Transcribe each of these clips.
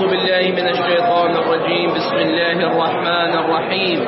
أعوذ بالله من الشيطان الرجيم. بسم الله الرحمن الرحيم.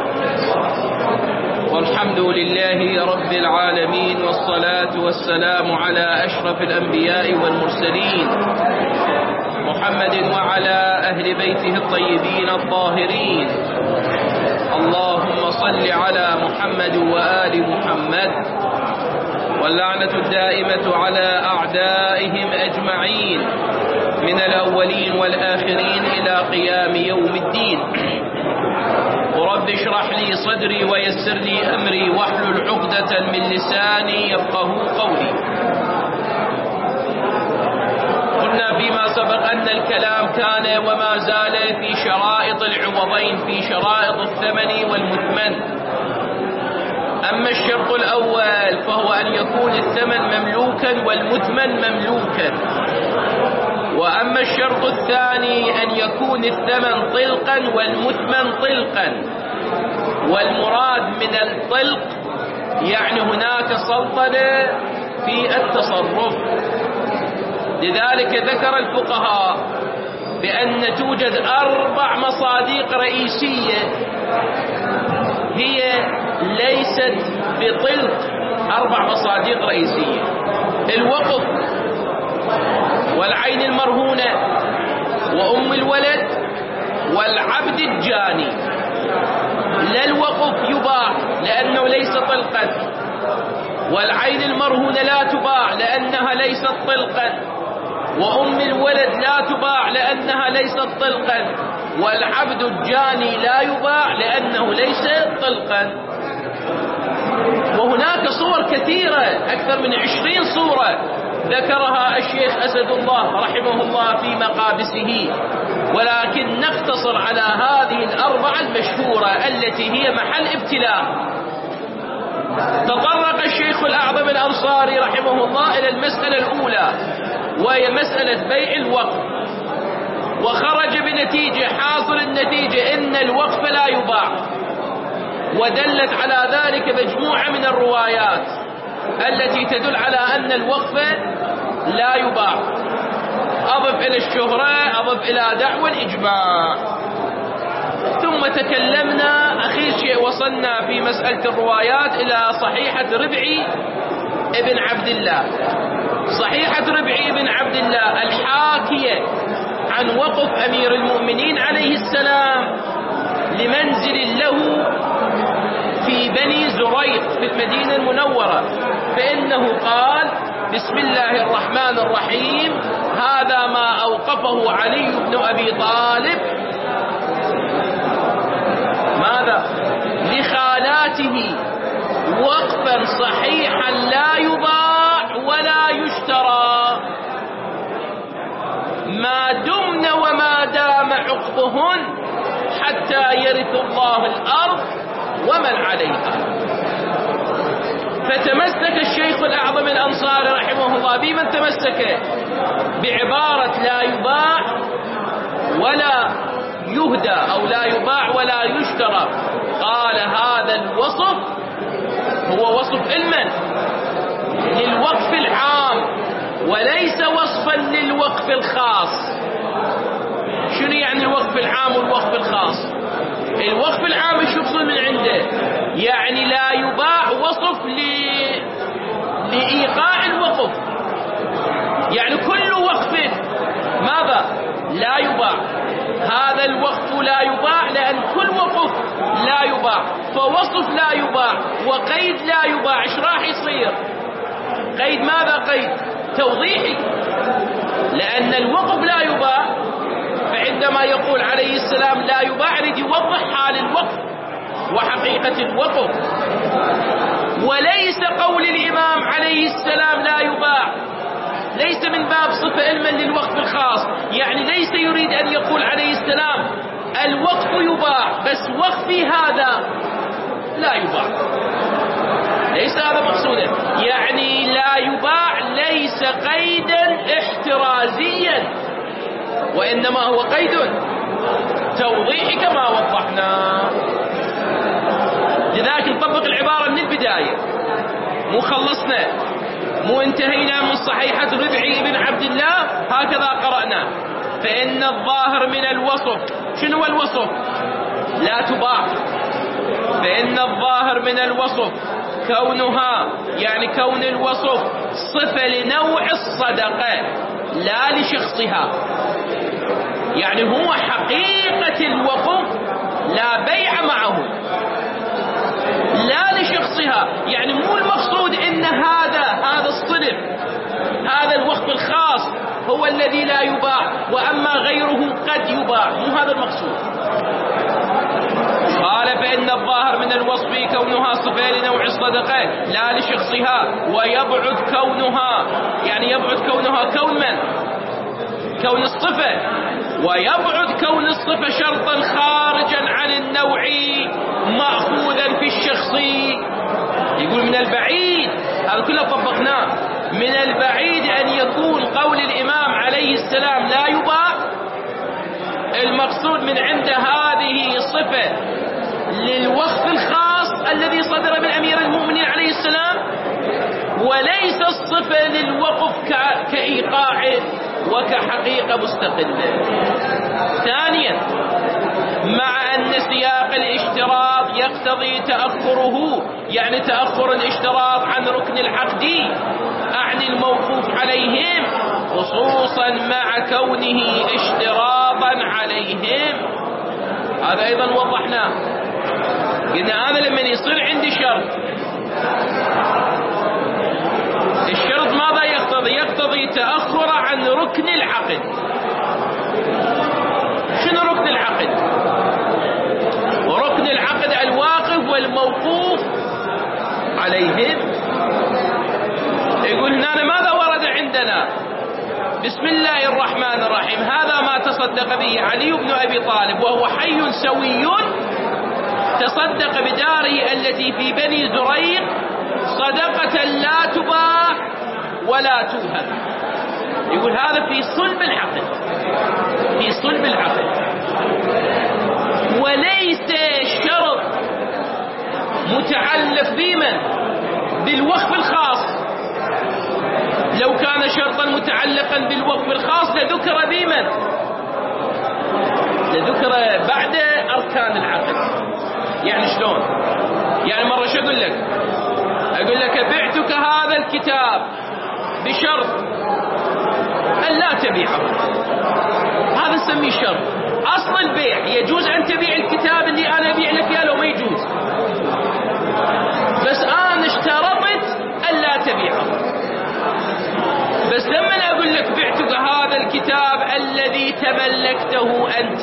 والحمد لله رب العالمين، والصلاة والسلام على أشرف الأنبياء والمرسلين محمد وعلى أهل بيته الطيبين الطاهرين. اللهم صل على محمد وآل محمد، واللعنة الدائمة على أعدائهم أجمعين من الأولين والآخرين إلى قيام يوم الدين. ورب اشرح لي صدري ويسر لي أمري واحلل عقدة من لساني يفقه قولي. قلنا فيما سبق أن الكلام كان وما زال في شرائط العوضين، في شرائط الثمن والمثمن. أما الشرط الأول فهو أن يكون الثمن مملوكا والمثمن مملوكا، وأما الشرط الثاني أن يكون الثمن طلقا والمثمن طلقا. والمراد من الطلق يعني هناك سلطنة في التصرف. لذلك ذكر الفقهاء بأن توجد 4 مصادق رئيسية هي ليست بطلق. 4 مصادق رئيسية: الوقف، والعين المرهونة، وأم الولد، والعبد الجاني. لا الوقف يباع لأنه ليس طلقا، والعين المرهونة لا تباع لأنها ليست طلقا، وأم الولد لا تباع لأنها ليست طلقا، والعبد الجاني لا يباع لأنه ليس طلقا. وهناك صور كثيرة، أكثر من 20 صورة ذكرها الشيخ أسد الله رحمه الله في مقابسه، ولكن نقتصر على هذه 4 المشهورة التي هي محل ابتلاء. تطرق الشيخ الأعظم الأنصاري رحمه الله إلى المسألة الأولى، وهي مسألة بيع الوقف، وخرج بنتيجة، حاصل النتيجة إن الوقف لا يباع، ودلت على ذلك مجموعة من الروايات التي تدل على أن الوقف لا يباع. أضف إلى الشهرة، أضف إلى دعوى الإجماع. ثم تكلمنا أخير شيء وصلنا في مسألة الروايات إلى صحيحة ربعي ابن عبد الله. صحيحة ربعي ابن عبد الله الحاكية عن وقف أمير المؤمنين عليه السلام لمنزل له في بني زريق في المدينة المنورة، فإنه قال: بسم الله الرحمن الرحيم، هذا ما أوقفه علي بن أبي طالب ماذا؟ لخالاته، وقفا صحيحا لا يباع ولا يشترى، ما دمن وما دام عقبهن حتى يرث الله الأرض ومن عليها. فتمسك الشيخ الأعظم الأنصاري رحمه الله بمن تمسك بعبارة لا يباع ولا يهدى، أو لا يباع ولا يشترى. قال هذا الوصف هو وصف علما للوقف العام وليس وصفا للوقف الخاص. شنو يعني الوقف العام والوقف الخاص؟ الوقف العام شو يقصد من عنده؟ يعني لا يباع وصف لإيقاع الوقف، يعني كل وقف ماذا؟ لا يباع. هذا الوقف لا يباع لأن كل وقف لا يباع، فوصف لا يباع وقيد لا يباع. ايش راح يصير؟ قيد ماذا؟ قيد توضيحي، لأن الوقف لا يباع، فعندما يقول عليه السلام لا يباع يريد يوضح حال الوقف وحقيقة الوقف، وليس قول الإمام عليه السلام لا يباع ليس من باب صفة علما للوقف الخاص. يعني ليس يريد أن يقول عليه السلام الوقف يباع بس وقفي هذا لا يباع، ليس هذا مقصوده. يعني لا يباع ليس قيدا احترازيا، وإنما هو قيد توضيحي كما وضحنا. لذلك نطبق العبارة من البداية، مو خلصنا، مو انتهينا من صحيحة ربعي بن عبد الله هكذا قرأنا، فإن الظاهر من الوصف، شنو الوصف؟ لا تباع. فإن الظاهر من الوصف كونها، يعني كون الوصف صفة لنوع الصدقة لا لشخصها، يعني هو حقيقة الوقف لا بيع معه، لا لشخصها. يعني مو المقصود ان هذا الصنف، هذا الوقف الخاص هو الذي لا يباع واما غيره قد يباع، مو هذا المقصود. قال فإن الظاهر من الوصف كونها صفة لنوع الصدقة لا لشخصها، ويبعد كونها، يعني يبعد كونها كون من؟ كون الصفة، ويبعد كون الصفة شرطا خارجا عن النوع مأخوذا في الشخصي. يقول من البعيد، هذا كله طبقناه، من البعيد أن يكون قول الإمام عليه السلام لا يباع المقصود من عند هذه صفة للوقف الخاص الذي صدر من أمير المؤمنين عليه السلام، وليس الصفة للوقف كإيقاع وكحقيقة مستقلة. ثانيا، مع أن سياق الاشتراط يقتضي تأخره، يعني تأخر الاشتراط عن ركن العقد عن الموقوف عليهم، خصوصا مع كونه اشتراطا عليهم. هذا أيضا وضحناه، قلنا هذا لما يصير عندي شرط، الشرط ماذا يقتضي؟ يقتضي تأخر عن ركن العقد. شنو ركن العقد؟ وركن العقد الواقف والموقوف عليهم. يقول هنا ماذا ورد عندنا؟ بسم الله الرحمن الرحيم، هذا ما تصدق به علي بن أبي طالب وهو حي سوي، تصدق بداره التي في بني زريق صدقة لا تباع ولا توهب. يقول هذا في صلب العقد، في صلب العقد، وليس شرط متعلق بمن؟ بالوقف الخاص. لو كان شرطا متعلقا بالوقف الخاص لذكر بمن؟ لذكر بعد أركان العقد. يعني شلون؟ يعني مرة شو أقول لك؟ أقول لك بعتك هذا الكتاب بشرط أن لا تبيعه، هذا نسميه شرط. أصل البيع يجوز أن تبيع الكتاب اللي أنا أبيع لك إياه، لو ما يجوز، بس أنا اشترطت أن لا تبيعه. بس لما أقول لك بعتك هذا الكتاب الذي تملكته أنت،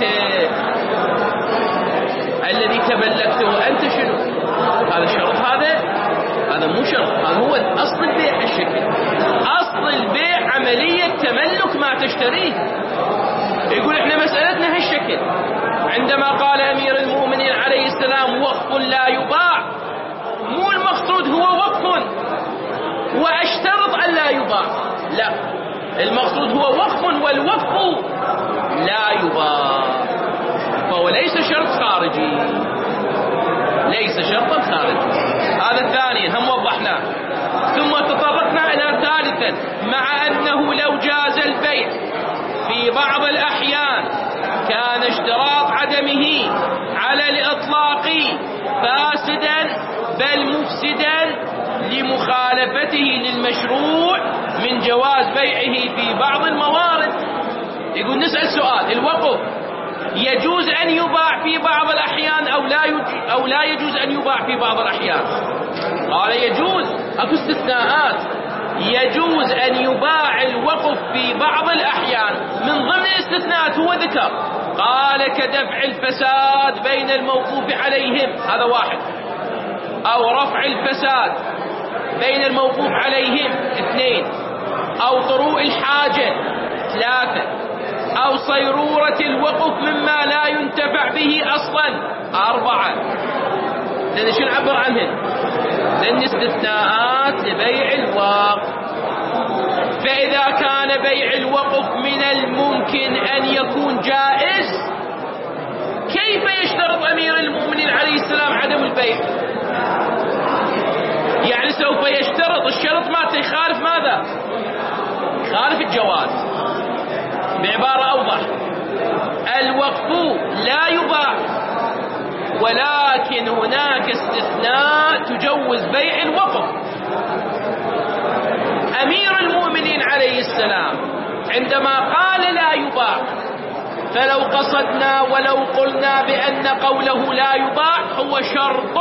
الذي تملكته أنت، شنو هذا؟ شرط. هذا مو شرط، هذا هو أصل البيع. الشكل أصل البيع عملية تملك ما تشتريه. يقول احنا مسألتنا هالشكل، عندما قال أمير المؤمنين عليه السلام وقف لا يباع، مو المقصود هو وقف وأشترط أن لا يباع، لا، المقصود هو وقف والوقف لا يباع، فهو ليس شرط خارجي، ليس شرطا خارجي. هذا الثاني هم وضحناه. ثم تطرقنا إلى ثالثا، مع أنه لو جاز البيع في بعض الأحيان كان اشتراط عدمه على الإطلاق فاسدا بل مفسدا لمخالفته للمشروع من جواز بيعه في بعض الموارد. يقول نسأل سؤال، الوقف يجوز أن يباع في بعض الأحيان أو لا يجوز أن يباع في بعض الأحيان؟ قال يجوز، أكو استثناءات، يجوز أن يباع الوقف في بعض الأحيان. من ضمن الاستثناءات هو ذكر، قال كدفع الفساد بين الموقوف عليهم، هذا واحد، أو رفع الفساد بين الموقوف عليهم، اثنين، أو طروء الحاجة، ثلاثة، أو صيرورة الوقف مما لا ينتفع به أصلا، أربعة. لأن شو نعبر عنهن؟ لأن استثناءات لبيع الوقف. فإذا كان بيع الوقف من الممكن أن يكون جائز، كيف يشترط أمير المؤمنين عليه السلام عدم البيع؟ يعني سوف يشترط الشرط ما يخالف ماذا؟ يخالف الجواز. بعبارة أوضح، ولكن هناك استثناء تجوز بيع الوقف. أمير المؤمنين عليه السلام عندما قال لا يباع، فلو قصدنا ولو قلنا بأن قوله لا يباع هو شرط،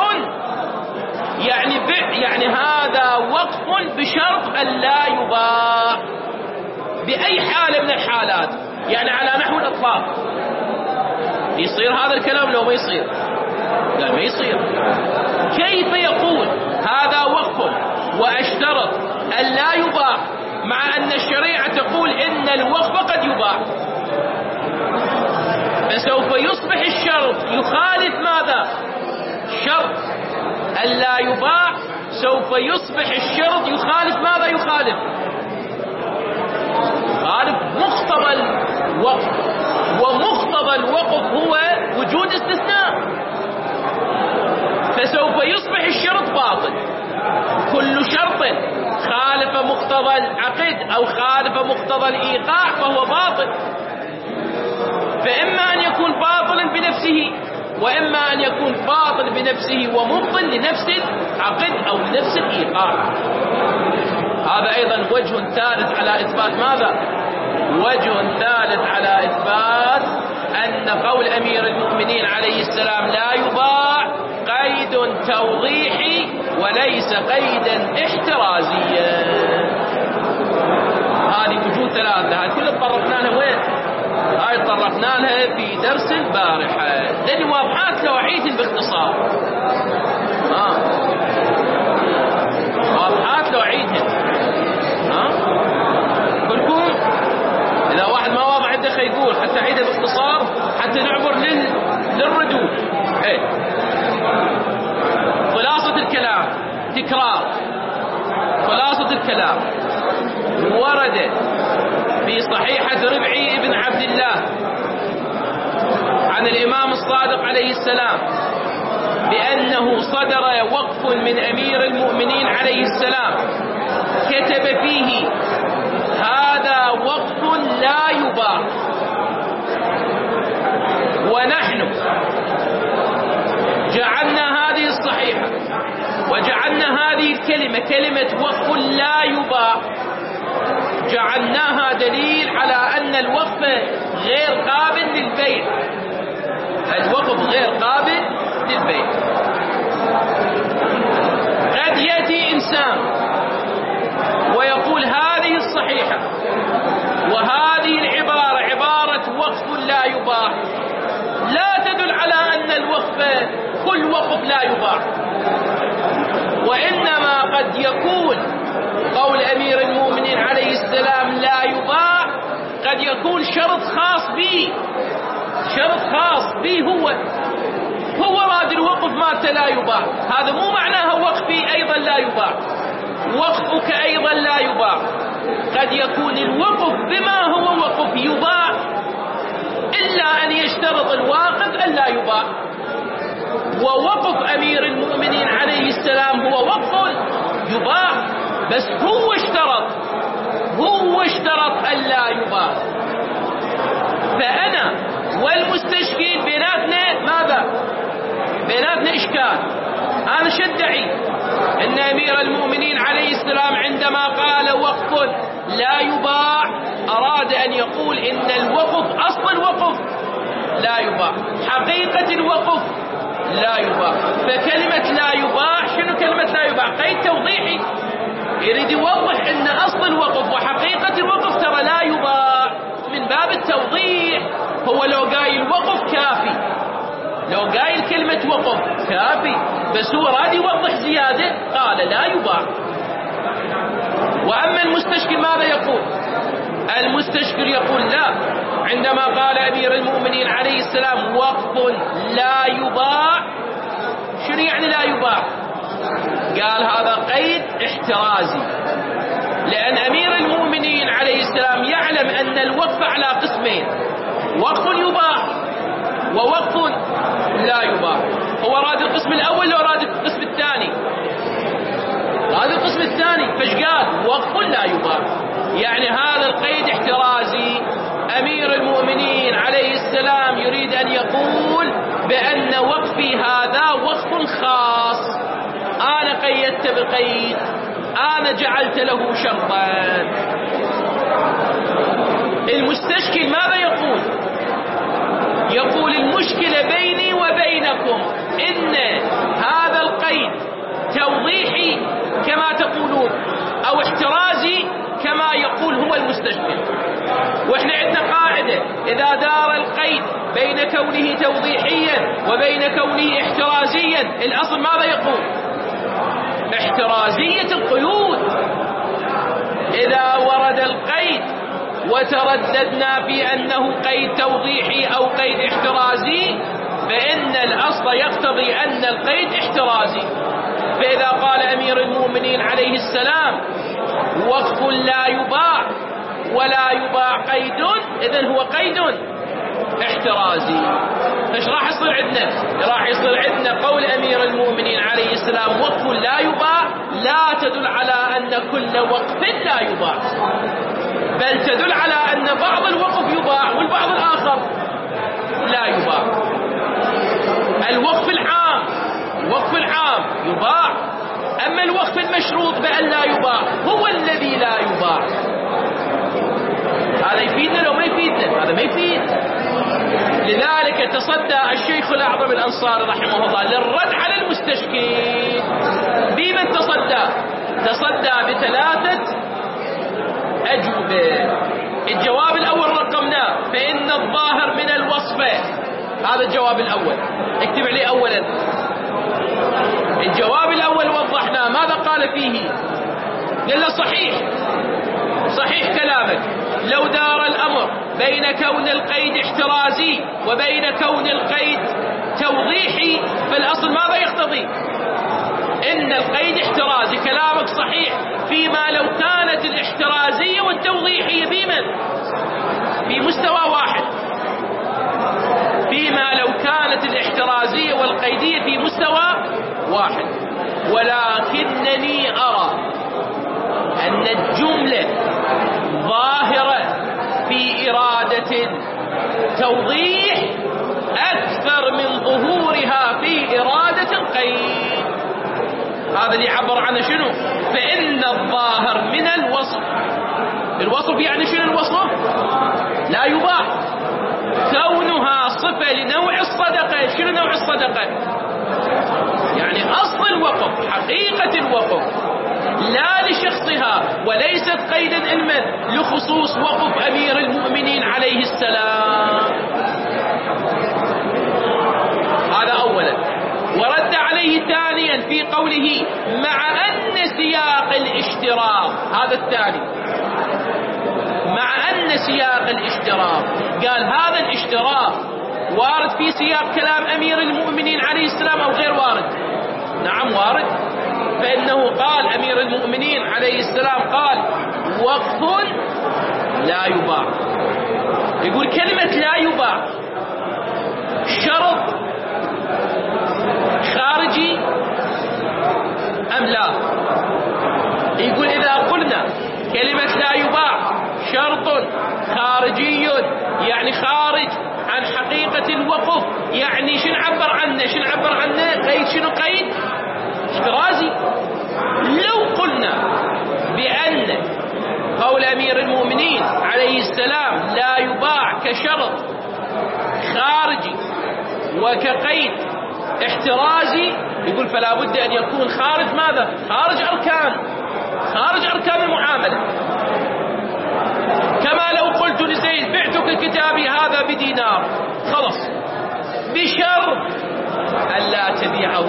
يعني هذا وقف بشرط أن لا يباع بأي حالة من الحالات، يعني على نحو الإطلاق. يصير هذا الكلام لو ما يصير؟ لا ما يصير. كيف يقول هذا وقف وأشترط أن لا يباع مع أن الشريعة تقول إن الوقف قد يباع؟ فسوف يصبح الشرط يخالف ماذا؟ شرط أن لا يباع سوف يصبح الشرط يخالف ماذا؟ يخالف مقتضى الوقف، ومقتضى الوقف هو وجود استثناء، فسوف يصبح الشرط باطل. كل شرط خالف مقتضى العقد أو خالف مقتضى الإيقاع فهو باطل، فإما أن يكون باطلا بنفسه، وإما أن يكون باطل بنفسه ومبطل لنفس العقد أو لنفس الإيقاع. هذا أيضا وجه ثالث على إثبات ماذا؟ وجه ثالث على إثبات أن قول أمير المؤمنين عليه السلام لا يباع قيد توضيحي وليس قيدا احترازيا. هذه وجوه ثلاثة، هذه كلها تطرقنا لها وين؟ هاي تطرقنا لها في درس البارحة، لأن واضحات لوعيد باختصار. واضحات لوعيدها. كلكم إذا واحد ما واضح عنده يقول حتى عيدها باختصار حتى نعبر للردود. خلاصة الكلام تكرار. خلاصة الكلام ورد في صحيحة ربعي بن عبد الله عن الإمام الصادق عليه السلام بأنه صدر وقف من أمير المؤمنين عليه السلام كتب فيه هذا وقف لا يباع، ونحن جعلنا هذه الصحيحة وجعلنا هذه الكلمة كلمة وقف لا يباع جعلناها دليل على أن الوقف غير قابل للبيع. الوقف غير قابل للبيع. قد يأتي إنسان ويقول هذه الصحيحة وهذه العبارة عبارة وقف لا يباع لا تدل على أن الوقف كل وقف لا يباع، وإنما قد يكون قول أمير المؤمنين عليه السلام لا يباع قد يكون شرط خاص به، شرط خاص به هو راد الوقف مالته لا يباع. هذا مو معناها وقفي أيضا لا يباع، وقفك أيضا لا يباع. قد يكون الوقف بما هو وقف يباع إلا أن يشترط الواقف أن لا يباع. ووقف أمير المؤمنين عليه السلام هو وقف يباع، بس هو اشترط أن لا يباع. فأنا والمستشكل بيناتنا ماذا؟ بيناتنا إشكال. أنا شدعي أن أمير المؤمنين عليه السلام عندما قال وقف لا يباع أراد أن يقول إن الوقف أصل الوقف لا يباع، حقيقة الوقف لا يباع. فكلمة لا يباع شنو كلمة لا يباع؟ قيد توضيحي، يريد يوضح أن أصل الوقف وحقيقة الوقف ترى لا يباع من باب التوضيح. هو لو قايل وقف كافي، لو قايل كلمة وقف كافي، بس هو راد يوضح زيادة قال لا يباع. وأما المستشكل ماذا يقول؟ المستشكل يقول لا، عندما قال أمير المؤمنين عليه السلام وقف لا يباع شنو يعني لا يباع؟ قال هذا قيد احترازي، لأن أمير المؤمنين عليه السلام يعلم أن الوقف على قسمين، وقف يباع ووقف لا يباع. هو راد القسم الأول لو راد القسم الثاني؟ راد القسم الثاني، فايش قال؟ وقف لا يباع. يعني هذا القيد احترازي. أمير المؤمنين عليه السلام يريد أن يقول بأن وقفي هذا خلاص أنا قيدت بقيد، أنا جعلت له شرطا. المستشكل ماذا يقول؟ يقول المشكلة بيني وبينكم إن هذا القيد توضيحي كما تقولون أو احترازي كما يقول هو المستشكل. وإحنا عندنا قاعدة: إذا دار القيد بين كونه توضيحيا وبين كونه احترازيا، الأصل ماذا يقول؟ احترازية القيود. إذا ورد القيد وترددنا في أنه قيد توضيحي أو قيد احترازي، فإن الأصل يقتضي أن القيد احترازي. فإذا قال أمير المؤمنين عليه السلام: وقف لا يباع ولا يباع قيد، إذن هو قيد احترازي. ايش راح يصير عندنا؟ راح يصير عندنا قول أمير المؤمنين عليه السلام: وقف لا يباع، لا تدل على أن كل وقف لا يباع، بل تدل على أن بعض الوقف يباع والبعض الآخر لا يباع. الوقف العام، الوقف العام يباع، أما الوقف المشروط بأن لا يباع هو الذي لا يباع. هذا يفيدنا لو ما يفيدنا؟ هذا ما يفيد. لذلك تصدى الشيخ الأعظم الأنصاري رحمه الله للرد على المستشكين. بمن تصدى؟ تصدى بثلاثة أجوبة. الجواب الأول رقمناه: فإن الظاهر من الوصفة. هذا الجواب الأول، اكتب عليه أولا. الجواب الأول وضحناه، ماذا قال فيه؟ قال له: صحيح، صحيح كلامك، لو دار الأمر بين كون القيد احترازي وبين كون القيد توضيحي، فالأصل ماذا يقتضي؟ إن القيد احترازي. كلامك صحيح فيما لو كانت الاحترازية والتوضيحية في مستوى واحد، فيما لو كانت الاحترازية والقيدية في مستوى واحد. ولكنني أرى أن الجملة ظاهرة في إرادة توضيح أكثر من ظهورها في إرادة القيد. هذا اللي يعبر عنه شنو؟ فإن الظاهر من الوصف. الوصف يعني شنو الوصف؟ لا يباع. كونها صفة لنوع الصدقة. شنو نوع الصدقة؟ يعني أصل الوقف، حقيقة الوقف، لا لشخصها، وليست قيدا علما لخصوص وقف أمير المؤمنين عليه السلام. هذا أولا. ورد عليه ثانيا في قوله: مع أن سياق الاشتراط. هذا الثاني، مع أن سياق الاشتراط. قال هذا الاشتراط وارد في سياق كلام أمير المؤمنين عليه السلام أو غير وارد؟ نعم وارد. فإنه قال أمير المؤمنين عليه السلام قال: وقف لا يباع. يقول كلمة لا يباع شرط خارجي أم لا؟ يقول إذا قلنا كلمة لا يباع شرط خارجي، يعني خارج عن حقيقة الوقف، يعني شنو عبر عنه؟ شنو عبر عنه؟ قيد. شنو قيد؟ احترازي. لو قلنا بأن قول أمير المؤمنين عليه السلام لا يباع كشرط خارجي وكقيد احترازي، يقول فلا بد أن يكون خارج ماذا؟ خارج أركان المعاملة. كما لو قلت لزيد: بعتك كتابي هذا بدينار، خلص، بشرط ألا تبيعه.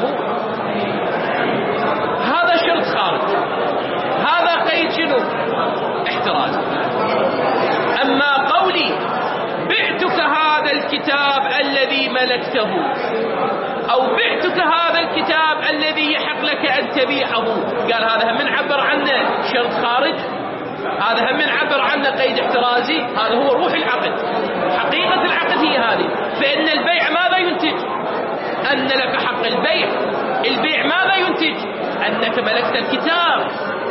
هذا شرط خارج، هذا قيد شنو؟ احتراز. أما قولي: بعتك هذا الكتاب الذي ملكته، أو بعتك هذا الكتاب الذي يحق لك أن تبيعه، قال هذا هم نعبر عنه شرط خارج، هذا هم نعبر عنه قيد احترازي. هذا هو روح العقد، حقيقة العقد هي هذه. فإن البيع ماذا ينتج؟ أن لك حق البيع. البيع ماذا ينتج؟ أنك ملكت الكتاب.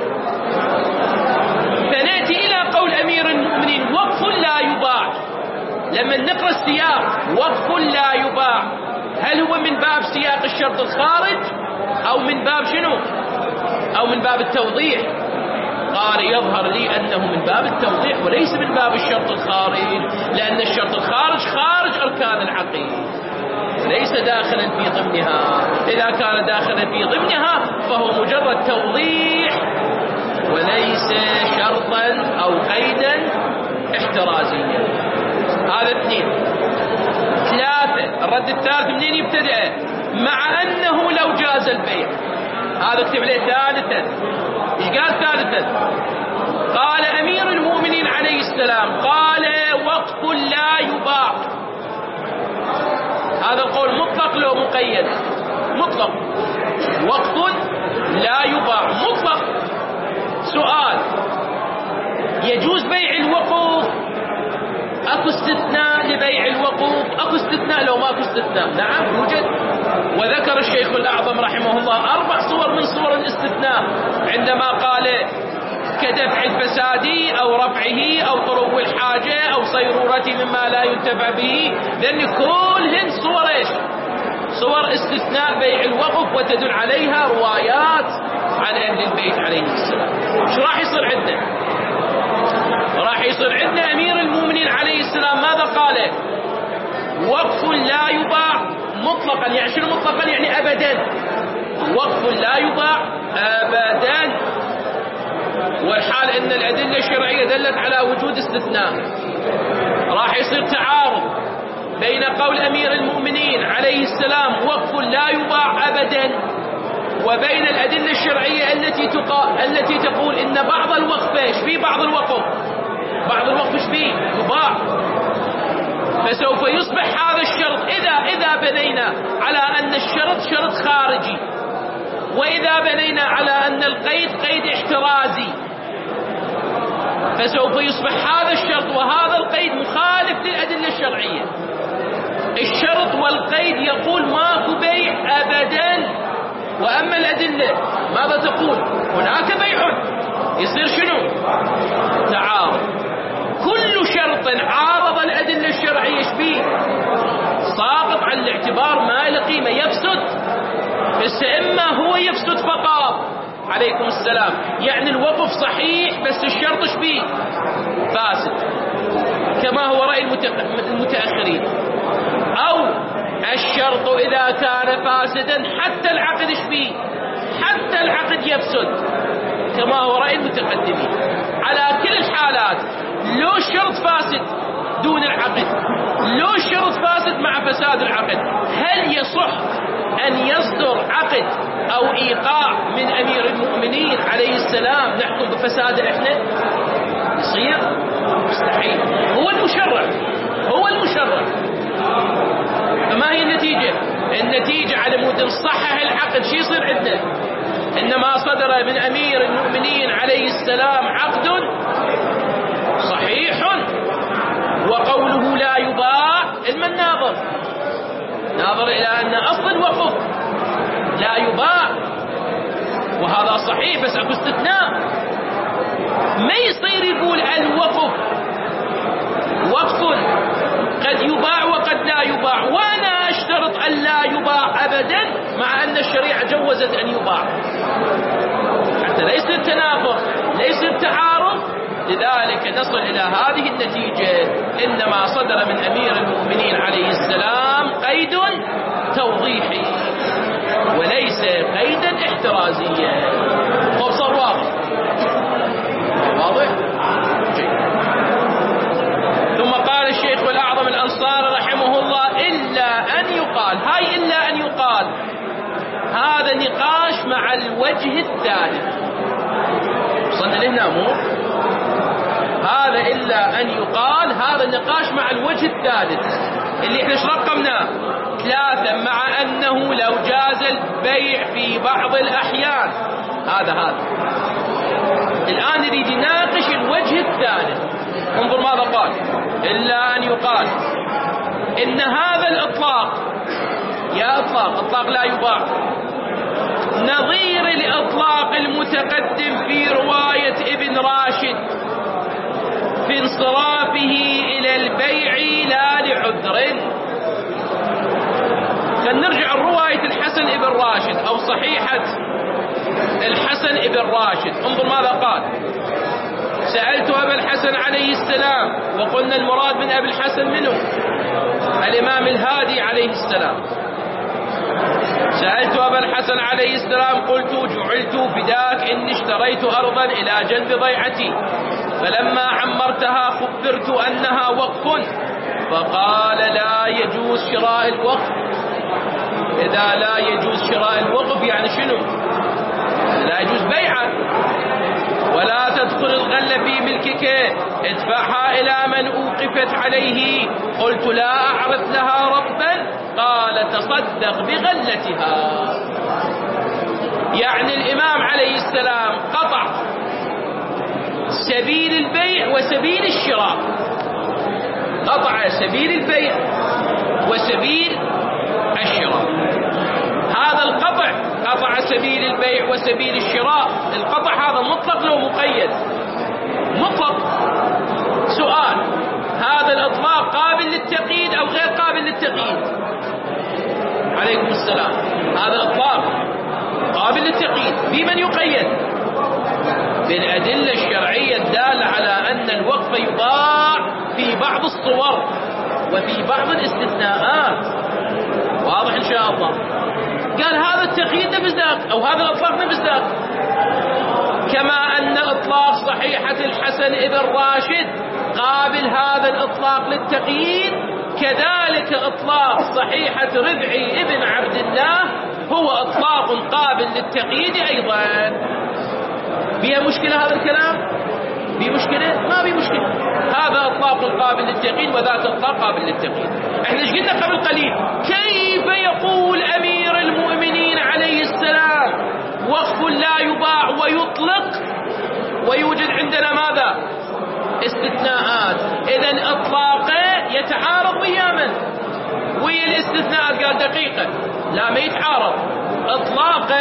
فنأتي إلى قول أمير المؤمنين: وقف لا يباع. لما نقرأ السياق: وقف لا يباع، هل هو من باب سياق الشرط الخارج أو من باب شنو؟ أو من باب التوضيح؟ قال يظهر لي أنه من باب التوضيح وليس من باب الشرط الخارج، لأن الشرط الخارج خارج أركان العقيدة ليس داخلا في ضمنها. إذا كان داخلا في ضمنها فهو مجرد توضيح وليس شرطا أو قيدا احترازيا. هذا 2. 3 الرد الثالث منين يبتدأ؟ مع أنه لو جاز البيع. هذا اكتب عليه ثالثا. ايش قال ثالثا؟ قال أمير المؤمنين عليه السلام قال وقف لا يباع. هذا القول مطلق لو مقيد؟ مطلق. وقف لا يباع مطلق. سؤال: يجوز بيع الوقوف؟ اكو استثناء لبيع الوقوف؟ اكو استثناء لو ماكو استثناء؟ نعم يوجد. وذكر الشيخ الأعظم رحمه الله 4 صور من صور الاستثناء عندما قال كدفع الفساد أو رفعه أو طلوع الحاجة أو صيرورة مما لا ينتفع به، لأن كلهن صور ايش؟ صور استثناء بيع الوقف، وتدل عليها روايات عن أهل البيت عليه السلام. ايش راح يصير عندنا؟ راح يصير عندنا أمير المؤمنين عليه السلام ماذا قال؟ وقف لا يباع مطلقا. يعني شنو مطلقا؟ يعني أبدا. وقف لا يباع أبدا، والحال أن الأدلة الشرعية دلت على وجود استثناء. راح يصير تعارض بين قول أمير المؤمنين عليه السلام وقف لا يباع أبدا، وبين الأدلة الشرعية التي تقول إن بعض الوقف ايش في بعض الوقف، بعض الوقف ايش فيه يباع. فسوف يصبح هذا الشرط إذا بنينا على أن الشرط شرط خارجي، وإذا بنينا على أن القيد قيد احترازي، فسوف يصبح هذا الشرط وهذا القيد مخالف للأدلة الشرعية. الشرط والقيد يقول ماكو بيع أبدا، وأما الأدلة ماذا تقول؟ هناك بيع. يصير شنو؟ تعارض. كل شرط عارض الأدلة الشرعية شبيه ساقط عن الاعتبار، ما له قيمة، يفسد. بس إما هو يفسد فقط عليكم السلام، يعني الوقف صحيح بس الشرط شبيه فاسد كما هو رأي المتأخرين، أو الشرط إذا كان فاسدا حتى العقد شبيه، حتى العقد يفسد كما هو رأي المتقدمين. على كل الحالات لو الشرط فاسد دون العقد، لو الشرط فاسد مع فساد العقد، هل يصح أن يصدر عقد أو إيقاع من أمير المؤمنين عليه السلام نحكم بفساده إحنا؟ يصير؟ مستحيل. هو المشرع، هو المشرع. فما هي النتيجة؟ النتيجة على مود نصحح العقد شو يصير عندنا؟ إنما صدر من أمير المؤمنين عليه السلام عقد صحيح، وقوله لا يباع علم ناظر إلى أن أصل الوقف لا يباع، وهذا صحيح بس أكو استثناء. ما يصير يقول الوقف وقف قد يباع وقد لا يباع، وأنا أشترط أن لا يباع أبدا مع أن الشريعة جوزت أن يباع، حتى ليس التنافر ليس التعارض. لذلك نصل إلى هذه النتيجة: إنما صدر من أمير المؤمنين عليه السلام قيد توضيحي وليس قيدا احترازيا. صار واضح؟ واضح؟ ثم قال الشيخ الأعظم الأنصاري رحمه الله: إلا أن يقال، هاي إلا أن يقال هذا نقاش مع الوجه الثالث. وصلنا لهنا مو؟ هذا إلا أن يقال هذا النقاش مع الوجه الثالث اللي احنا ايش رقمناه؟ 3. مع أنه لو جاز البيع في بعض الأحيان. هذا الآن يريد يناقش الوجه الثالث. انظر ماذا قال: إلا أن يقال إن هذا الإطلاق، يا إطلاق لا يباع، نظير الإطلاق المتقدم في رواية ابن راشد في انصرافه إلى البيع لا لعذر. خلينا نرجع رواية الحسن ابن راشد أو صحيحة الحسن ابن راشد. انظر ماذا قال: سألت أبا الحسن عليه السلام، وقلنا المراد من أبي الحسن منه الإمام الهادي عليه السلام. سألت أبا الحسن عليه السلام قلت: جعلت فداك إني اشتريت أرضا إلى جنب ضيعتي، فلما عمرتها خبرت أنها وقف، فقال: لا يجوز شراء الوقف. إذا لا يجوز شراء الوقف يعني شنو؟ لا يجوز بيعه. ولا تدخل الغلة في ملكك، ادفعها إلى من أوقفت عليه. قلت: لا أعرف لها ربا. قال: تصدق بغلتها. يعني الإمام عليه السلام قطع سبيل البيع وسبيل الشراء، قطع سبيل البيع وسبيل الشراء. هذا القطع، قطع سبيل البيع وسبيل الشراء، القطع هذا مطلق لو مقيد؟ مطلق. سؤال: هذا الإطلاق قابل للتقييد أو غير قابل للتقييد؟ عليكم السلام. هذا الإطلاق قابل للتقييد. بمن يقيد؟ بالأدلة الشرعية الدالة على أن الوقف يباع في بعض الصور وفي بعض الاستثناءات. واضح إن شاء الله؟ قال هذا التقييد نفس ذاك، أو هذا الإطلاق نفس ذاك. كما أن إطلاق صحيحة الحسن ابن راشد قابل هذا الإطلاق للتقييد، كذلك إطلاق صحيحة ربعي ابن عبد الله هو إطلاق قابل للتقييد أيضا. بها مشكلة هذا الكلام؟ بمشكلة؟ ما بمشكلة. هذا إطلاق قابل للتقييد وذاك إطلاق قابل للتقييد. احنا ايش قلنا قبل قليل؟ كيف يقول أمير المؤمنين عليه السلام وقف لا يباع ويطلق ويوجد عندنا ماذا؟ استثناءات. إذن إطلاقه يتعارض ويا ويا الاستثناءات. قال دقيقة، لا ما يتعارض. إطلاقه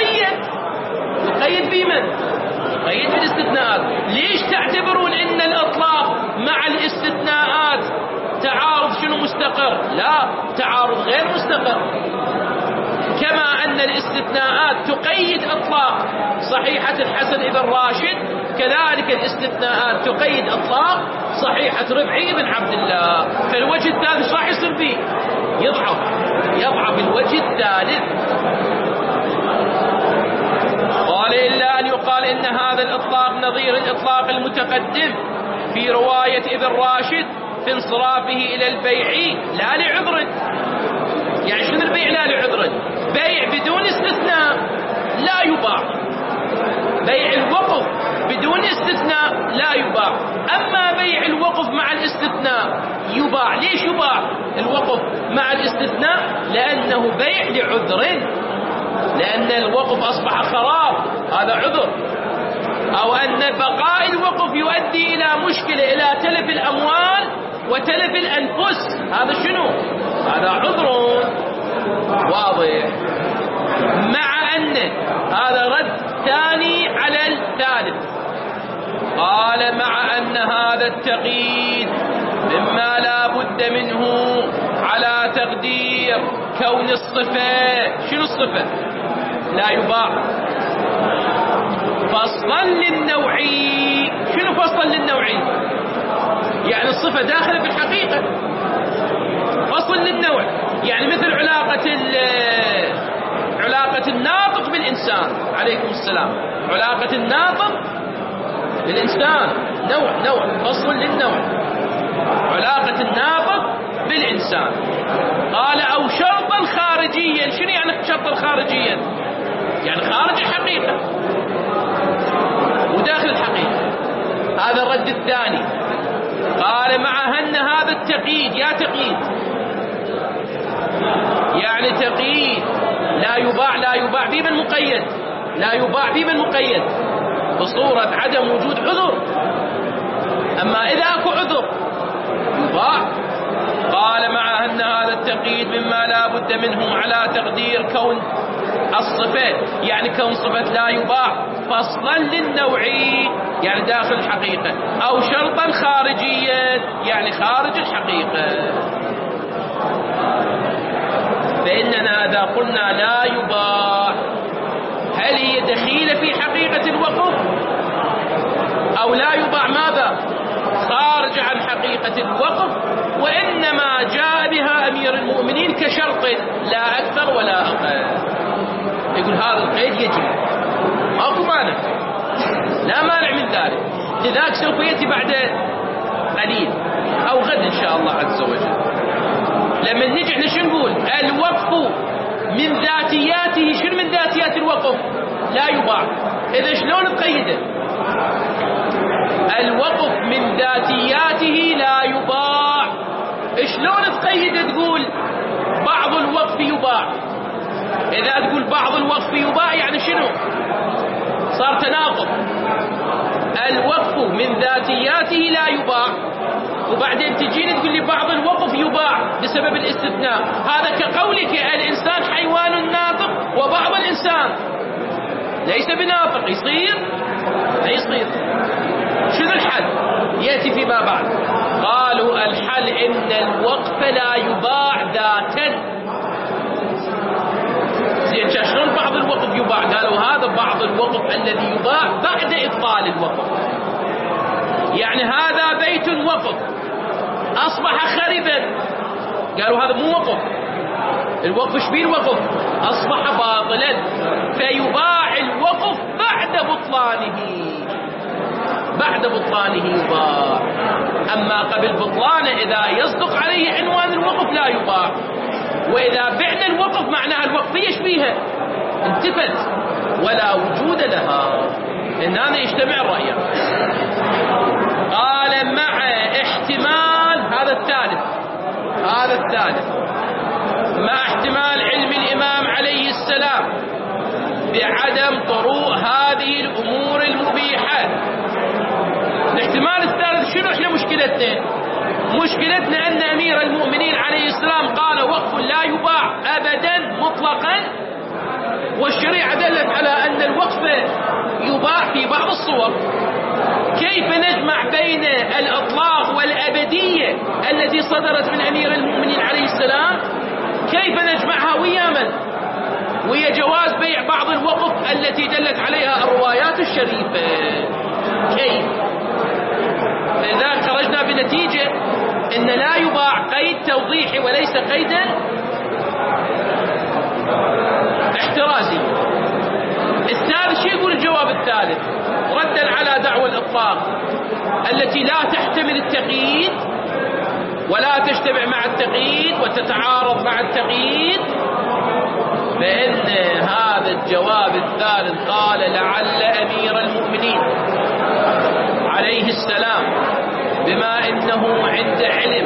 يقيد بمن؟ يقيد بالاستثناءات. ليش تعتبرون إن الإطلاق مع الاستثناءات تعارض شنو مستقر؟ لا، تعارض غير مستقر. كما أن الاستثناءات تقيد إطلاق صحيحة الحسن ابن راشد، كذلك الاستثناءات تقيد إطلاق صحيحة ربعي بن عبد الله. فالوجه الثالث راح يصير فيه يضعف الوجه الثالث. قال: إلا أن يقال إن هذا الإطلاق نظير الإطلاق المتقدم في رواية ابن راشد في انصرافه إلى البيع لا لعذر. يعني شنو البيع لا لعذر؟ بيع بدون استثناء لا يباع، بيع الوقف بدون استثناء لا يباع. أما بيع الوقف مع الاستثناء يباع. ليش يباع الوقف مع الاستثناء؟ لأنه بيع لعذر، لأن الوقف أصبح خراب، هذا عذر. أو أن بقاء الوقف يؤدي إلى مشكلة، إلى تلف الأموال وتلف الأنفس، هذا شنو؟ هذا عذر. واضح؟ مع أن هذا رد ثاني على الثالث. قال: مع أن هذا التقييد مما لا بد منه على تقدير كون الصفة. شنو الصفة؟ لا يباع. فصلا للنوعي. شنو فصلا للنوعي؟ يعني الصفة داخلة في الحقيقة. فصل للنوع يعني مثل علاقة الناطق بالإنسان. عليكم السلام. علاقة الناطق بالإنسان نوع فصل للنوع. علاقة الناطق بالإنسان. قال: أو شرطا خارجيا. شنو يعني شرطا خارجيا؟ يعني خارج الحقيقة وداخل الحقيقة. هذا الرد الثاني. قال: مع أن هذا التقييد، يا تقييد يعني تقييد لا يباع بمن مقيد، لا يباع بمن مقيد بصورة عدم وجود عذر. أما إذا أكو عذر يباع. قال: مع أن هذا التقييد مما لا بد منه على تقدير كون الصفة، يعني كون صفة لا يباع فصلا للنوعي يعني داخل الحقيقة، أو شرطا خارجيا يعني خارج الحقيقة. فإننا إذا قلنا لا يباع هل هي دخيلة في حقيقة الوقف أو لا يباع ماذا؟ خارج عن حقيقة الوقف، وإنما جاء بها أمير المؤمنين كشرط لا أكثر ولا أقل. يقول هذا القيد يجب، ماكو مانع، لا مانع من ذلك. لذلك سوف يأتي بعد قليل أو غد إن شاء الله عز وجل لما نجي احنا شو نقول؟ الوقف من ذاتياته. شنو من ذاتيات الوقف؟ لا يباع. إذا شلون تقيده؟ الوقف من ذاتياته لا يباع. شلون تقيد تقول بعض الوقف يباع؟ إذا تقول بعض الوقف يباع يعني شنو؟ صار تناقض. الوقف من ذاتياته لا يباع، وبعدين تجيني تقول لي بعض الوقف يباع بسبب الاستثناء. هذا كقولك الإنسان حيوان ناطق وبعض الإنسان ليس بناطق. يصير؟ لا يصير. شنو الحل؟ يأتي فيما بعد. قالوا الحل إن الوقف لا يباع ذاتا. زين شلون بعض الوقف يباع؟ قالوا هذا بعض الوقف الذي يباع بعد إبطال الوقف. يعني هذا بيت وقف أصبح خربا، قالوا هذا مو وقف. الوقف شبيه الوقف؟ أصبح باطلا، فيباع الوقف بعد بطلانه. بعد بطلانه يباع. أما قبل بطلانه إذا يصدق عليه عنوان الوقف لا يباع. وإذا بعنا الوقف معناها الوقفية شبيها انتفت ولا وجود لها. إن هذا يجتمع الرأيان. قال مع احتمال، هذا الثالث، هذا الثالث، مع احتمال علم الإمام عليه السلام بعدم طروء هذه الأمور المبيحة. الاحتمال الثالث شنو احنا مشكلتنا؟ مشكلتنا أن أمير المؤمنين عليه السلام قال وقف لا يباع أبدا مطلقا، والشريعة دلت على أن الوقف يباع في بعض الصور. كيف نجمع بين الإطلاق والأبدية التي صدرت من أمير المؤمنين عليه السلام؟ كيف نجمعها ويا من؟ ويا جواز بيع بعض الوقف التي دلت عليها الروايات الشريفة؟ كيف؟ لذلك خرجنا بنتيجة إن لا يباع قيد توضيحي وليس قيدا احترازي. الثالث شو يقول الجواب الثالث ردا على دعوى الإطلاق التي لا تحتمل التقييد ولا تجتمع مع التقييد وتتعارض مع التقييد؟ فإن هذا الجواب الثالث قال لعل أمير المؤمنين عليه السلام بما إنه عند علم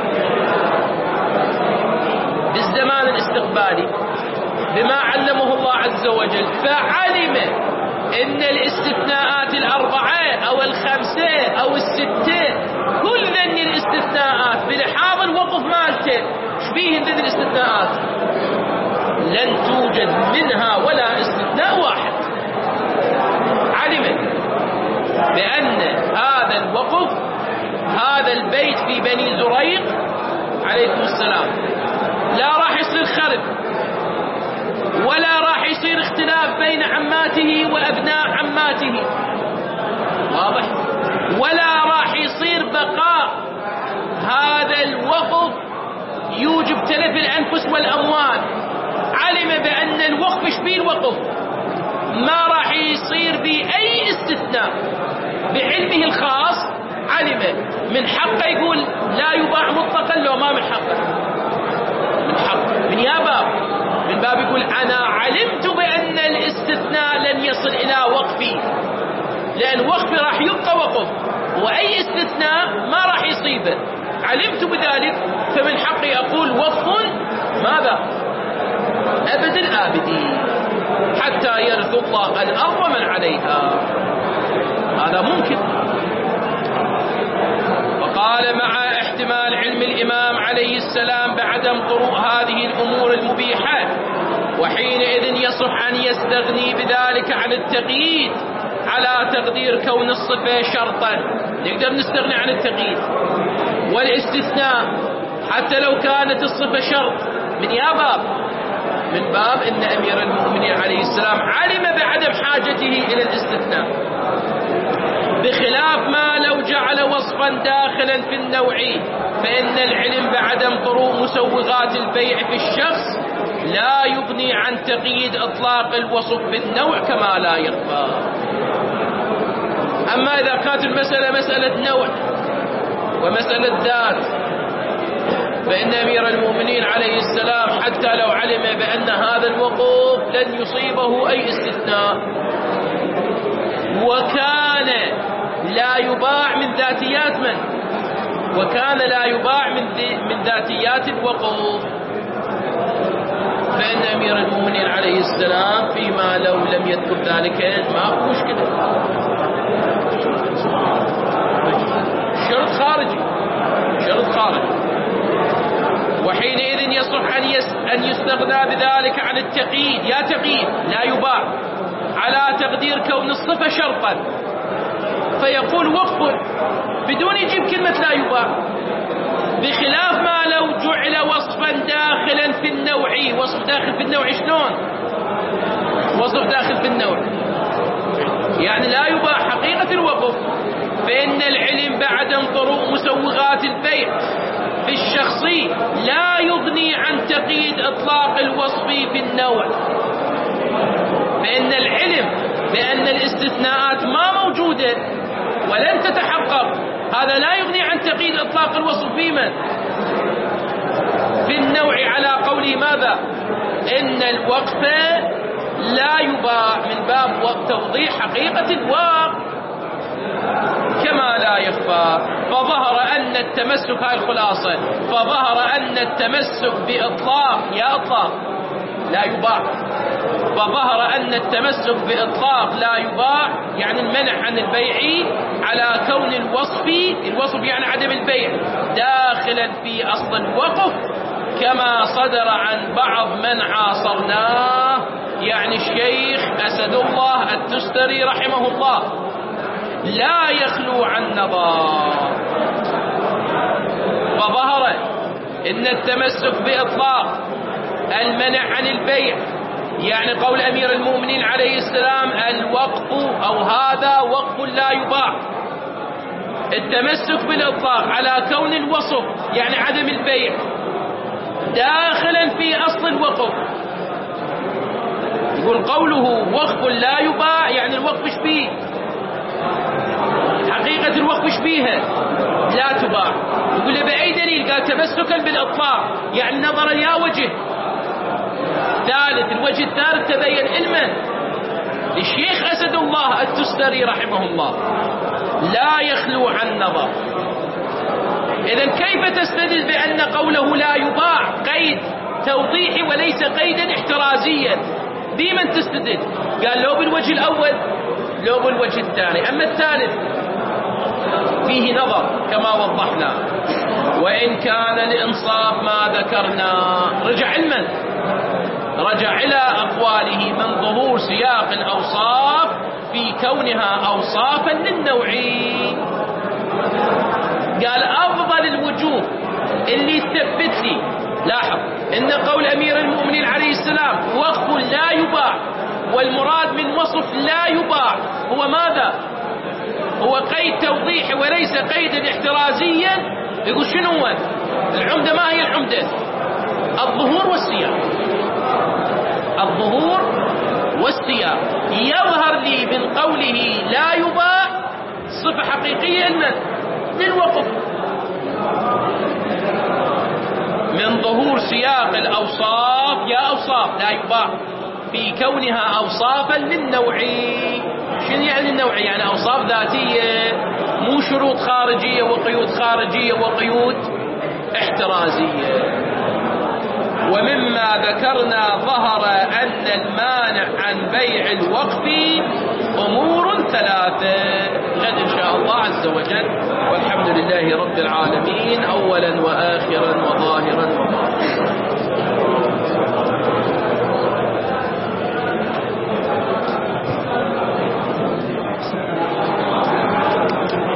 بالزمان الاستقبالي بما علمه الله عز وجل، فعلم إن الاستثناءات الأربعة أو الخمسة أو الستة كل ذني الاستثناءات بلحاظ الوقف مالته شبيه ذني الاستثناءات لن توجد منها ولا استثناء واحد. علم بأن هذا الوقف، هذا البيت في بني زريق عليكم السلام لا راح يصير خرب ولا راح يصير اختلاف بين عماته وأبناء عماته، واضح؟ ولا راح يصير بقاء هذا الوقف يوجب تلف الأنفس والأموال. علم بأن الوقف شبيه الوقف ما راح يصير بأي استثناء بعلمه الخاص. علم من حقه يقول لا يباع مطلقا لو ما من حقه، من حقه من يا باب، من باب يقول أنا علمت بأن الاستثناء لن يصل إلى وقفي، لأن وقفي راح يبقى وقف وأي استثناء ما راح يصيبه، علمت بذلك فمن حقي أقول وقف ماذا؟ أبد الآبدين حتى يرث الله الأرض من عليها. هذا ممكن. وقال مع احتمال علم الإمام عليه السلام بعدم طروء هذه الأمور المبيحة، وحينئذ يصح أن يستغني بذلك عن التقييد على تقدير كون الصفة شرطا. نقدر نستغني عن التقييد والاستثناء حتى لو كانت الصفة شرط من يا باب، من باب إن أمير المؤمنين عليه السلام علم بعدم حاجته إلى الاستثناء، بخلاف ما لو جعل وصفا داخلا في النوع، فإن العلم بعدم طروء مسوغات البيع في الشخص لا يغني عن تقييد إطلاق الوصف بالنوع كما لا يخفى. أما إذا كانت المسألة مسألة نوع ومسألة ذات، فإن أمير المؤمنين عليه السلام حتى لو علم بأن هذا الوقوف لن يصيبه أي استثناء، وكان لا يباع من ذاتيات وكان لا يباع من ذاتيات الوقوف، فإن أمير المؤمنين عليه السلام فيما لو لم يذكر ذلك ما هو مشكلة، شرط خارجي. وحينئذ يصح أن يستغنى بذلك عن التقييد، يا تقييد لا يباع على تقدير كون الصفة شرطا، فيقول وقف بدون يجيب كلمة لا يباع، بخلاف ما لو جعل وصفا داخلا في النوع. وصف داخل في النوع شلون؟ وصف داخل في النوع يعني لا يباع حقيقة الوقف، فإن العلم بعدم طروء مسوغات البيع في الشخصي لا يغني عن تقييد إطلاق الوصف في النوع، فإن العلم بأن الاستثناءات ما موجودة ولن تتحقق هذا لا يغني عن تقييد إطلاق الوصف في النوع، على قوله ماذا؟ إن الوقف لا يباع من باب توضيح حقيقة الواقع كما لا يخفى. فظهر أن التمسك، هاي الخلاصة، فظهر أن التمسك بإطلاق لا يباع، فظهر أن التمسك بإطلاق لا يباع يعني المنع عن البيع على كون الوصف يعني عدم البيع داخلا في أصل الوقف، كما صدر عن بعض من عاصرناه يعني الشيخ أسد الله التستري رحمه الله، لا يخلو عن نظر. فظهر إن التمسك بإطلاق المنع عن البيع يعني قول أمير المؤمنين عليه السلام الوقف أو هذا وقف لا يباع، التمسك بالإطلاق على كون الوصف يعني عدم البيع داخلا في أصل الوقف. يقول قوله وقف لا يباع يعني الوقف ايش فيه؟ حقيقة الوقف ايش فيها؟ لا تباع. يقول بأي دليل؟ قال تمسكا بالإطلاق يعني نظرا يا وجه ثالث، الوجه الثالث تبين علما للشيخ أسد الله التستري رحمه الله لا يخلو عن نظر. إذن كيف تستدل بأن قوله لا يباع قيد توضيحي وليس قيدا احترازيا؟ بمن تستدل؟ قال لو بالوجه الأول لو بالوجه الثاني، أما الثالث فيه نظر كما وضحنا. وإن كان لإنصاف ما ذكرنا رجع إلى أقواله من ظهور سياق الأوصاف في كونها أوصافا للنوعين. قال أفضل الوجوه اللي تثبت لي، لاحظ إن قول أمير المؤمنين عليه السلام وقف لا يباع والمراد من وصف لا يباع هو ماذا؟ هو قيد توضيحي وليس قيدا احترازيا. يقول شنو هو العمدة؟ ما هي العمدة؟ الظهور والسياق. الظهور والسياق. يظهر لي من قوله لا يباع صفة حقيقية للوقف من ظهور سياق الأوصاف، يا أوصاف لا يباع في كونها أوصافا للنوعي. شنو يعني النوعي؟ يعني أوصاف ذاتية مو شروط خارجية وقيود خارجية وقيود احترازية. ومما ذكرنا ظهر أن المانع عن بيع الوقف أمور ثلاثة. غد إن شاء الله عز وجل، والحمد لله رب العالمين أولا وآخرا وظاهرا وباطنا.